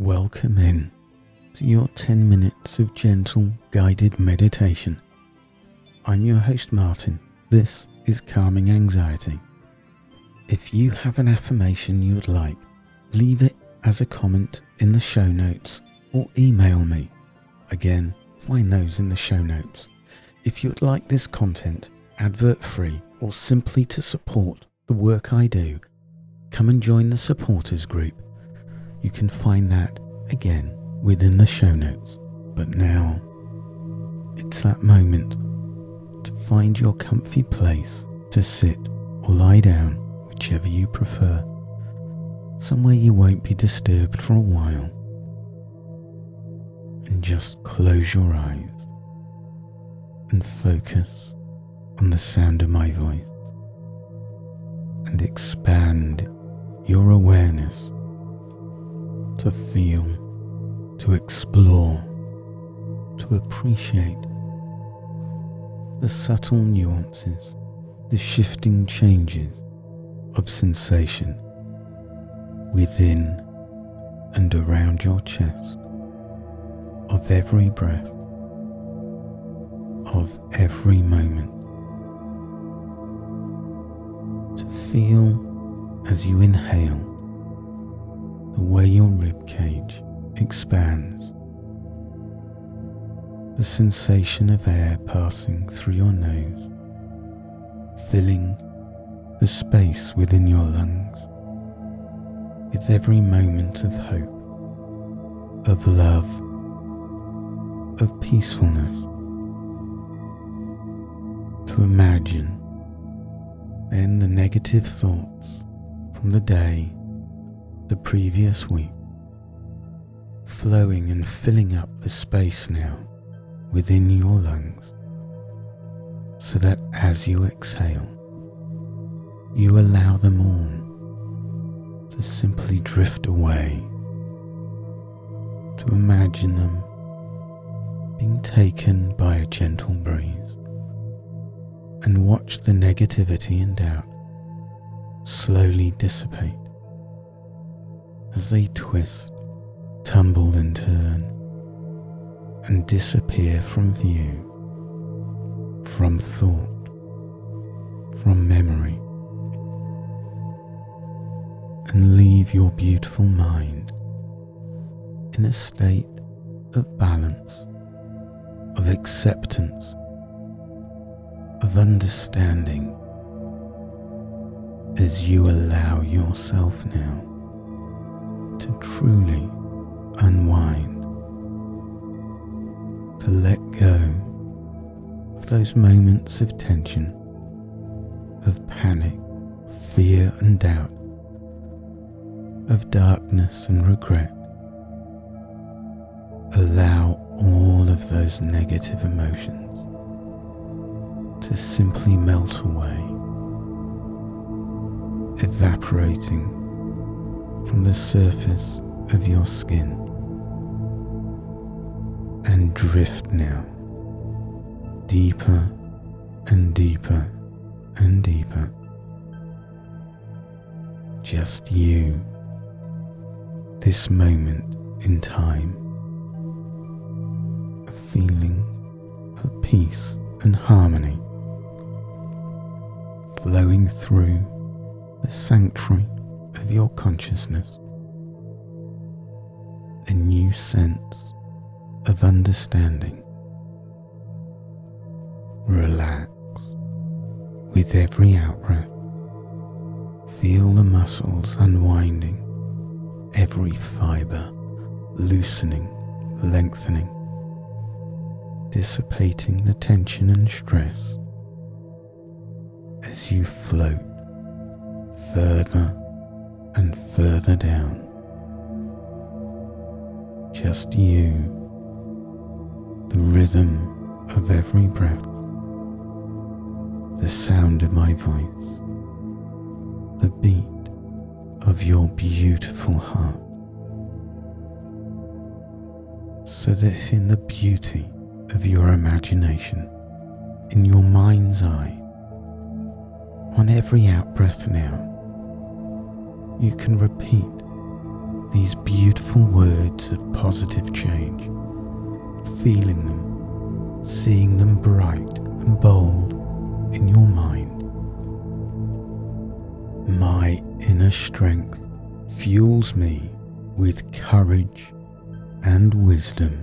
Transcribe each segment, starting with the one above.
Welcome in to your 10 minutes of gentle guided meditation. I'm your host Martin. This is Calming Anxiety. If you have an affirmation you would like, leave it as a comment in the show notes or email me. Again, find those in the show notes. If you would like this content advert-free or simply to support the work I do, come and join the supporters group. You can find that, again, within the show notes. But now, it's that moment to find your comfy place to sit or lie down, whichever you prefer, somewhere you won't be disturbed for a while. And just close your eyes and focus on the sound of my voice and expand your awareness to feel, to explore, to appreciate the subtle nuances, the shifting changes of sensation within and around your chest, of every breath, of every moment. To feel as you inhale the way your ribcage expands, the sensation of air passing through your nose, filling the space within your lungs with every moment of hope, of love, of peacefulness. To imagine then the negative thoughts from the day, the previous week, flowing and filling up the space now within your lungs, so that as you exhale, you allow them all to simply drift away, to imagine them being taken by a gentle breeze, and watch the negativity and doubt slowly dissipate as they twist, tumble and turn, and disappear from view, from thought, from memory, and leave your beautiful mind in a state of balance, of acceptance, of understanding, as you allow yourself now to truly unwind, to let go of those moments of tension, of panic, fear and doubt, of darkness and regret. Allow all of those negative emotions to simply melt away, evaporating from the surface of your skin, and drift now deeper and deeper and deeper. Just you, this moment in time, a feeling of peace and harmony flowing through the sanctuary of your consciousness, a new sense of understanding. Relax with every out-breath. Feel the muscles unwinding, every fibre loosening, lengthening, dissipating the tension and stress as you float further and further down. Just you, the rhythm of every breath, the sound of my voice, the beat of your beautiful heart, so that in the beauty of your imagination, in your mind's eye, on every out-breath now, you can repeat these beautiful words of positive change, feeling them, seeing them bright and bold in your mind. My inner strength fuels me with courage and wisdom.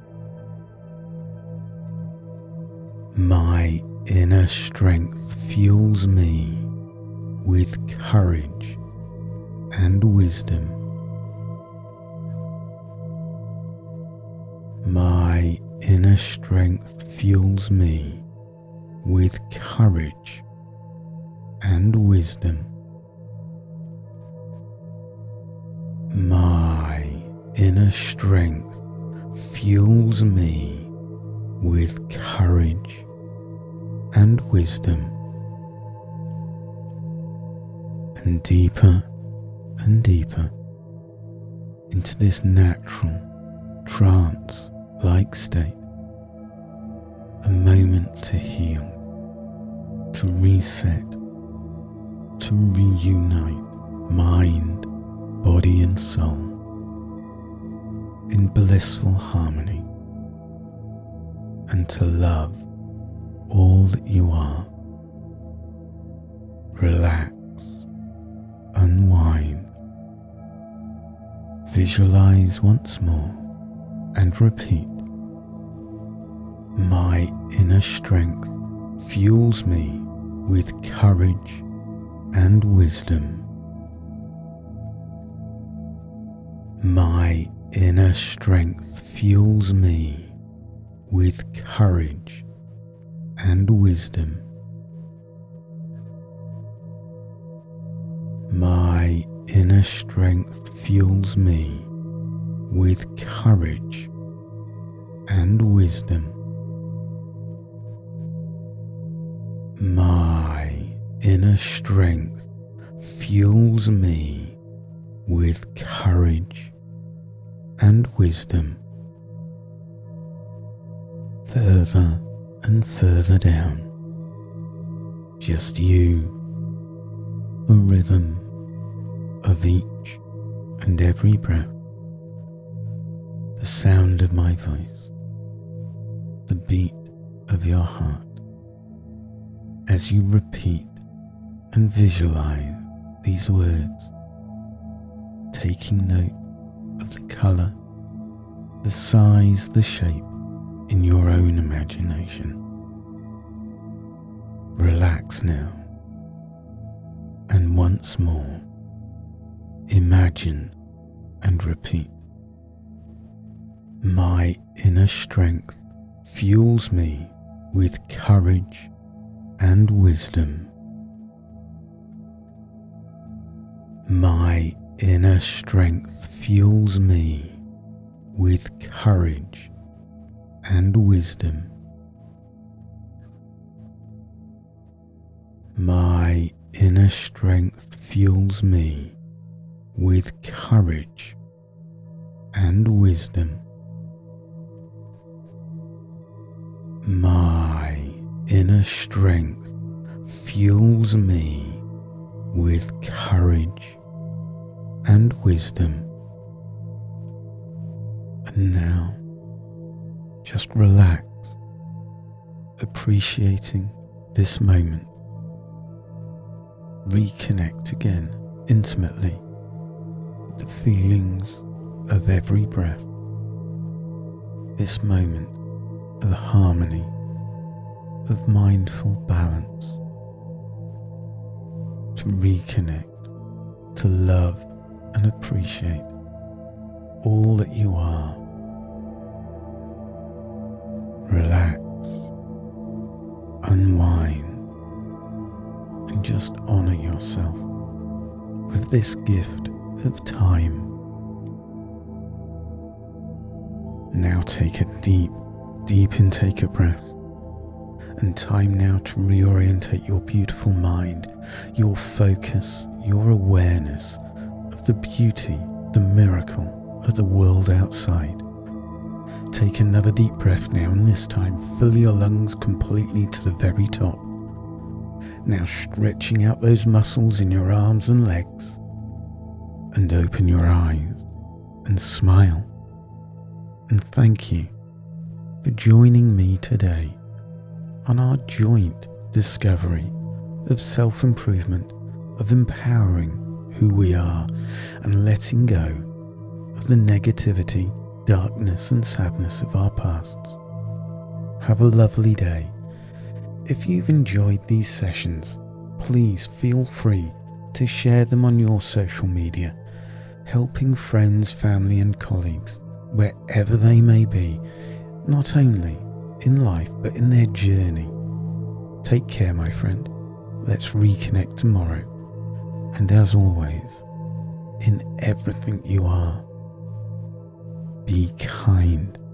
My inner strength fuels me with courage and wisdom. My inner strength fuels me with courage and wisdom. My inner strength fuels me with courage and wisdom. And deeper into this natural trance-like state, a moment to heal, to reset, to reunite mind, body and soul in blissful harmony, and to love all that you are. Relax, unwind, visualize once more and repeat. My inner strength fuels me with courage and wisdom. My inner strength fuels me with courage and wisdom. My inner strength fuels me with courage and wisdom. My inner strength fuels me with courage and wisdom. Further and further down, just you, the rhythm of each and every breath, the sound of my voice, the beat of your heart, as you repeat and visualize these words, taking note of the colour, the size, the shape in your own imagination. Relax now, and once more, imagine and repeat. My inner strength fuels me with courage and wisdom. My inner strength fuels me with courage and wisdom. My inner strength fuels me with courage and wisdom. My inner strength fuels me with courage and wisdom. And now, just relax, appreciating this moment. Reconnect again intimately with the feelings of every breath. This moment of harmony, of mindful balance. To reconnect, to love and appreciate all that you are. Relax, unwind, and just honour yourself with this gift of time. Now take a deep intake of breath, and time now to reorientate your beautiful mind, your focus, your awareness of the beauty, the miracle of the world outside. Take another deep breath now, and this time fill your lungs completely to the very top. Now stretching out those muscles in your arms and legs, and open your eyes and smile. And thank you for joining me today on our joint discovery of self-improvement, of empowering who we are and letting go of the negativity, darkness and sadness of our pasts. Have a lovely day. If you've enjoyed these sessions, please feel free to share them on your social media, helping friends, family and colleagues, wherever they may be, not only in life but in their journey. Take care, my friend. Let's reconnect tomorrow. And as always, in everything you are, be kind.